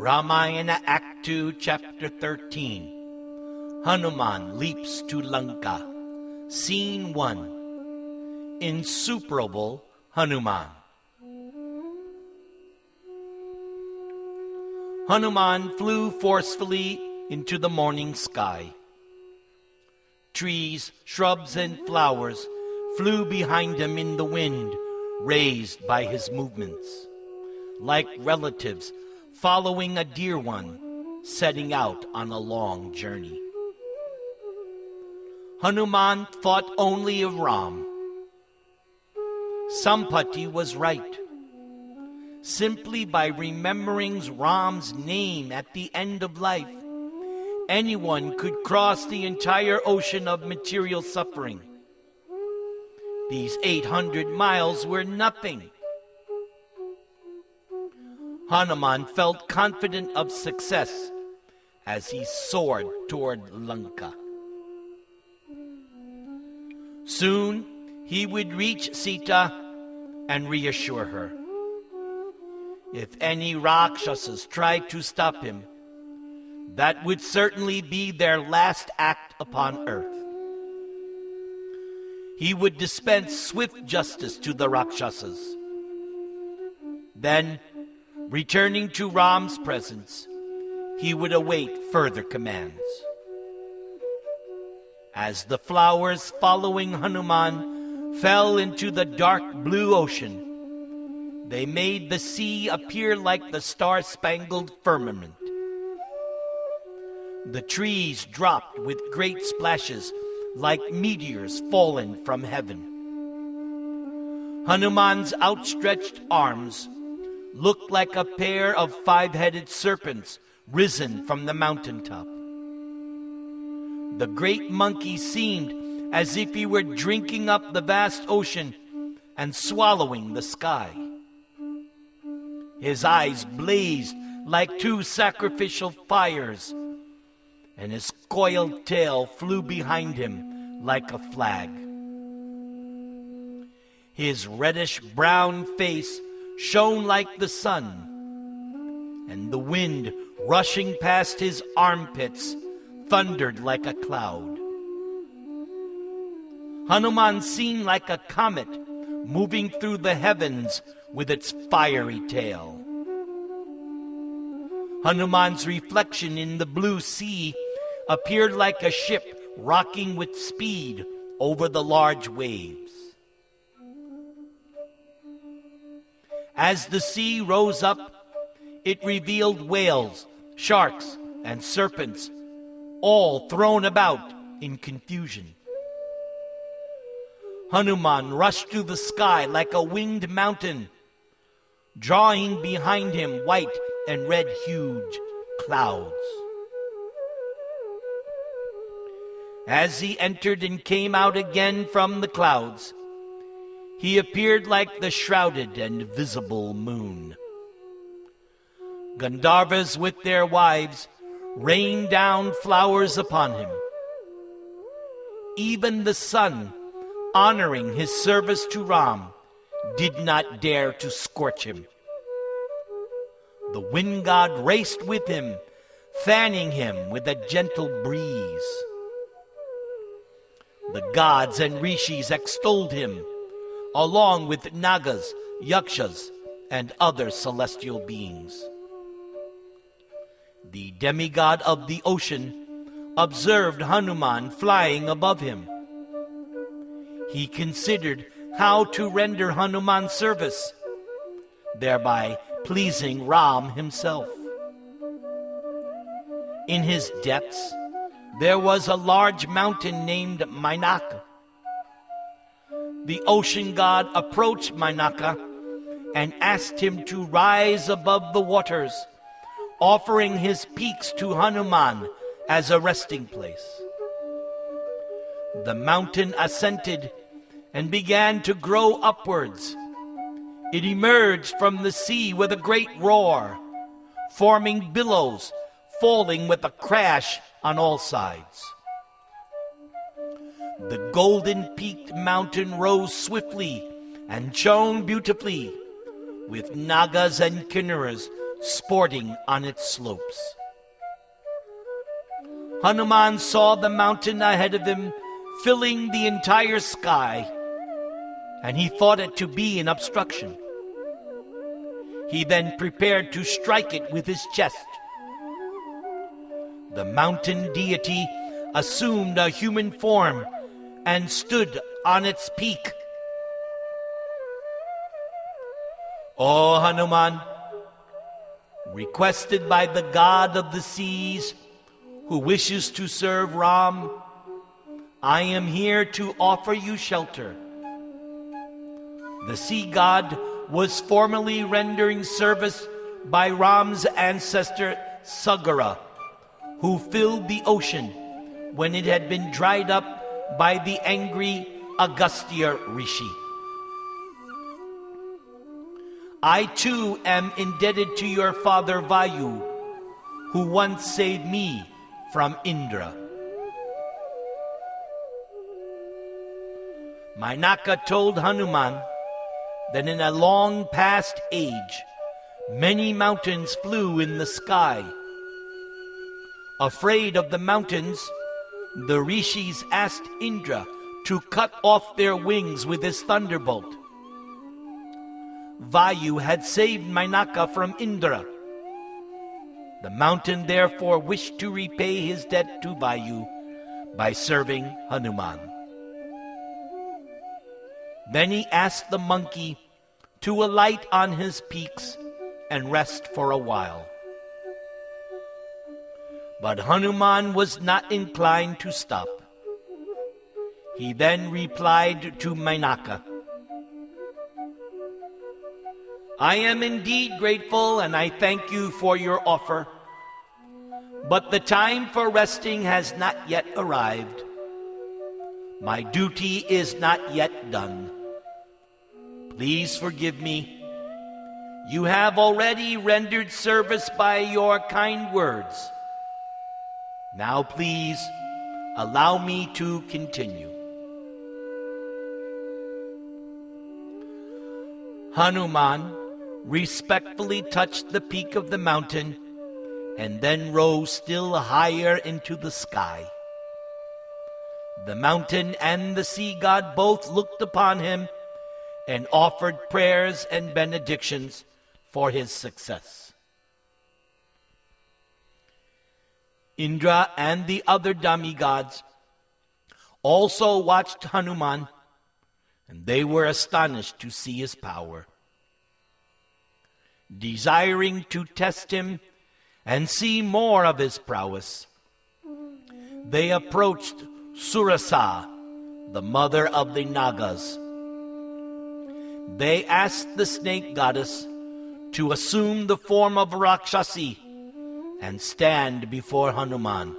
Ramayana Act 2, Chapter 13. Hanuman leaps to Lanka. Scene 1. Insuperable Hanuman. Hanuman flew forcefully into the morning sky. Trees, shrubs, and flowers flew behind him in the wind, raised by his movements, like relatives following a dear one setting out on a long journey. Hanuman thought only of Ram. Sampati was right. Simply by remembering Ram's name at the end of life, anyone could cross the entire ocean of material suffering. These 800 miles were nothing. Hanuman felt confident of success as he soared toward Lanka. Soon he would reach Sita and reassure her. If any Rakshasas tried to stop him, that would certainly be their last act upon earth. He would dispense swift justice to the Rakshasas. Then, returning to Ram's presence, he would await further commands. As the flowers following Hanuman fell into the dark blue ocean, they made the sea appear like the star-spangled firmament. The trees dropped with great splashes like meteors fallen from heaven. Hanuman's outstretched arms looked like a pair of 5-headed serpents risen from the mountaintop. The great monkey seemed as if he were drinking up the vast ocean and swallowing the sky. His eyes blazed like 2 sacrificial fires, and his coiled tail flew behind him like a flag. His reddish-brown face shone like the sun, and the wind rushing past his armpits thundered like a cloud. Hanuman seemed like a comet moving through the heavens with its fiery tail. Hanuman's reflection in the blue sea appeared like a ship rocking with speed over the large waves. As the sea rose up, it revealed whales, sharks, and serpents, all thrown about in confusion. Hanuman rushed through the sky like a winged mountain, drawing behind him white and red-hued clouds. As he entered and came out again from the clouds, he appeared like the shrouded and visible moon. Gandharvas with their wives rained down flowers upon him. Even the sun, honoring his service to Ram, did not dare to scorch him. The wind god raced with him, fanning him with a gentle breeze. The gods and rishis extolled him, along with Nagas, Yakshas, and other celestial beings. The demigod of the ocean observed Hanuman flying above him. He considered how to render Hanuman service, thereby pleasing Ram himself. In his depths, there was a large mountain named Mainaka. The ocean god approached Mainaka and asked him to rise above the waters, offering his peaks to Hanuman as a resting place. The mountain assented and began to grow upwards. It emerged from the sea with a great roar, forming billows, falling with a crash on all sides. The golden-peaked mountain rose swiftly and shone beautifully, with Nagas and Kinnaras sporting on its slopes. Hanuman saw the mountain ahead of him filling the entire sky, and he thought it to be an obstruction. He then prepared to strike it with his chest. The mountain deity assumed a human form and stood on its peak. O Hanuman, requested by the god of the seas who wishes to serve Ram, I am here to offer you shelter. The sea god was formerly rendering service by Ram's ancestor Sagara, who filled the ocean when it had been dried up by the angry Agastya Rishi. I too am indebted to your father Vayu, who once saved me from Indra. Mainaka told Hanuman that in a long past age, many mountains flew in the sky. Afraid of the mountains, the rishis asked Indra to cut off their wings with his thunderbolt. Vayu had saved Mainaka from Indra. The mountain therefore wished to repay his debt to Vayu by serving Hanuman. Then he asked the monkey to alight on his peaks and rest for a while. But Hanuman was not inclined to stop. He then replied to Mainaka, I am indeed grateful and I thank you for your offer, but the time for resting has not yet arrived. My duty is not yet done. Please forgive me. You have already rendered service by your kind words. Now please allow me to continue. Hanuman respectfully touched the peak of the mountain and then rose still higher into the sky. The mountain and the sea god both looked upon him and offered prayers and benedictions for his success. Indra and the other demigods also watched Hanuman, and they were astonished to see his power. Desiring to test him and see more of his prowess, they approached Surasa, the mother of the Nagas. They asked the snake goddess to assume the form of Rakshasi and stand before Hanuman.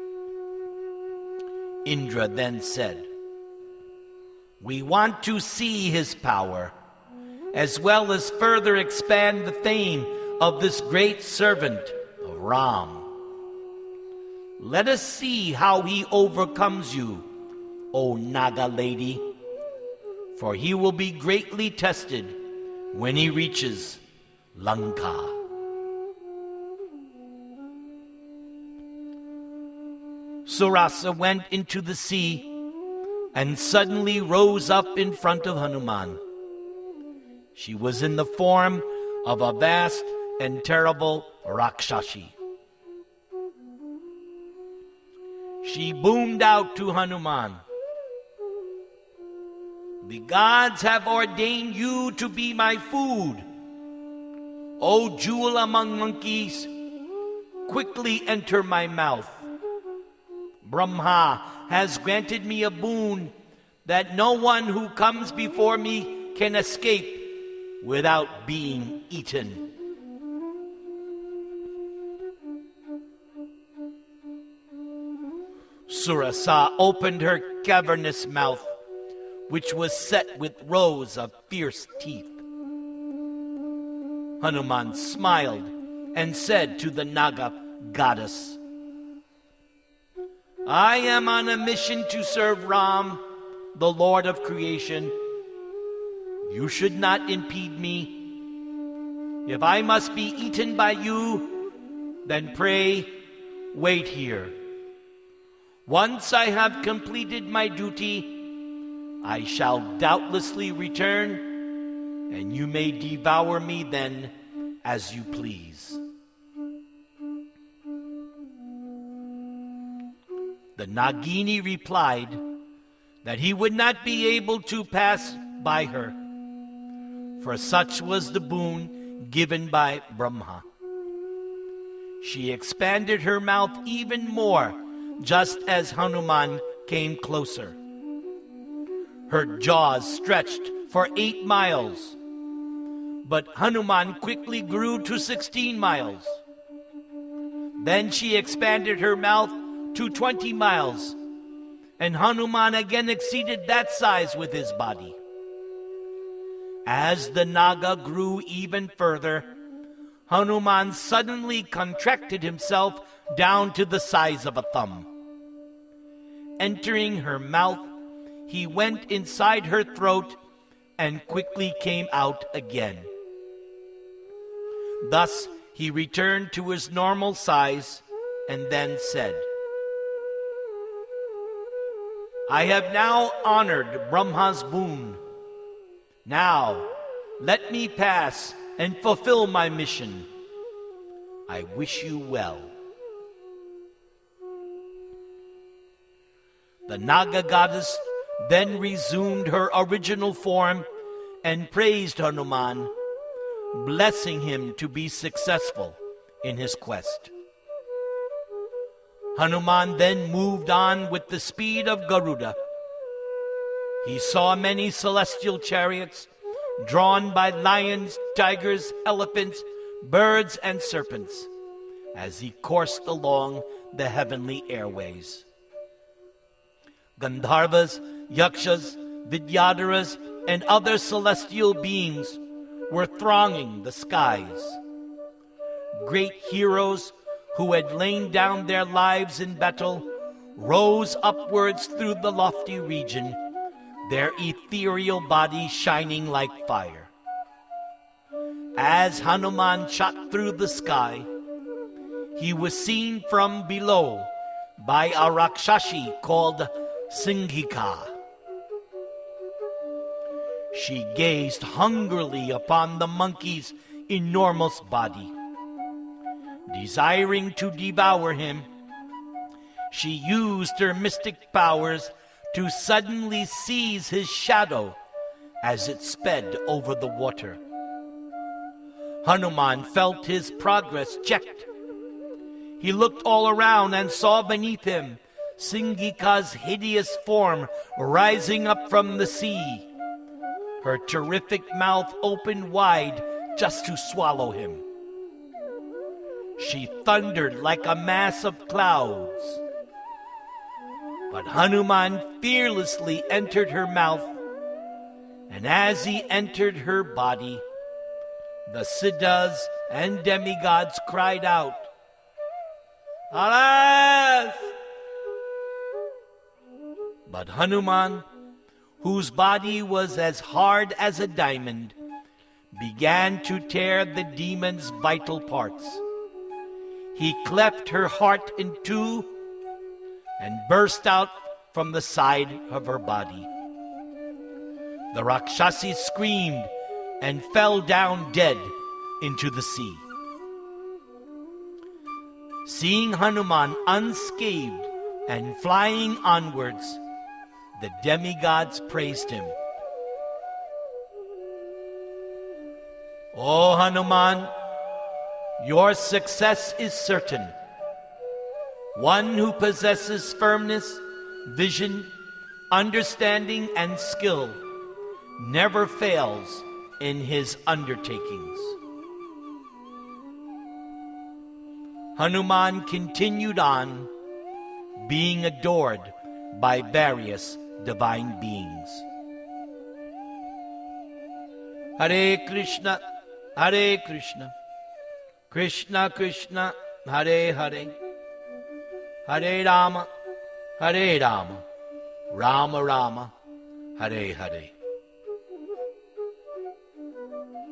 Indra then said, We want to see his power, as well as further expand the fame of this great servant of Ram. Let us see how he overcomes you, O Naga lady, for he will be greatly tested when he reaches Lanka. Surasa went into the sea and suddenly rose up in front of Hanuman. She was in the form of a vast and terrible Rakshasi. She boomed out to Hanuman, The gods have ordained you to be my food. O jewel among monkeys, quickly enter my mouth. Brahma has granted me a boon that no one who comes before me can escape without being eaten. Surasa opened her cavernous mouth, which was set with rows of fierce teeth. Hanuman smiled and said to the Naga goddess, I am on a mission to serve Ram, the Lord of creation. You should not impede me. If I must be eaten by you, then pray, wait here. Once I have completed my duty, I shall doubtlessly return, and you may devour me then as you please. The Nagini replied that he would not be able to pass by her, for such was the boon given by Brahma. She expanded her mouth even more just as Hanuman came closer. Her jaws stretched for 8 miles, but Hanuman quickly grew to 16 miles. Then she expanded her mouth to 20 miles, and Hanuman again exceeded that size with his body. As the Naga grew even further, Hanuman suddenly contracted himself down to the size of a thumb. Entering her mouth, he went inside her throat and quickly came out again. Thus he returned to his normal size and then said, I have now honored Brahma's boon. Now, let me pass and fulfill my mission. I wish you well. The Naga goddess then resumed her original form and praised Hanuman, blessing him to be successful in his quest. Hanuman then moved on with the speed of Garuda. He saw many celestial chariots drawn by lions, tigers, elephants, birds, and serpents as he coursed along the heavenly airways. Gandharvas, Yakshas, Vidyadharas, and other celestial beings were thronging the skies. Great heroes who had lain down their lives in battle rose upwards through the lofty region, their ethereal bodies shining like fire. As Hanuman shot through the sky, he was seen from below by a Rakshasi called Singhika. She gazed hungrily upon the monkey's enormous body. Desiring to devour him, she used her mystic powers to suddenly seize his shadow as it sped over the water. Hanuman felt his progress checked. He looked all around and saw beneath him Singhika's hideous form rising up from the sea. Her terrific mouth opened wide just to swallow him. She thundered like a mass of clouds. But Hanuman fearlessly entered her mouth, and as he entered her body, the Siddhas and demigods cried out, Alas! But Hanuman, whose body was as hard as a diamond, began to tear the demon's vital parts. He cleft her heart in two and burst out from the side of her body. The Rakshasi screamed and fell down dead into the sea. Seeing Hanuman unscathed and flying onwards, the demigods praised him. O Hanuman, your success is certain. One who possesses firmness, vision, understanding, and skill never fails in his undertakings. Hanuman continued on, being adored by various divine beings. Hare Krishna, Krishna Krishna, Hare Hare, Hare Rama, Rama Rama, Hare Hare.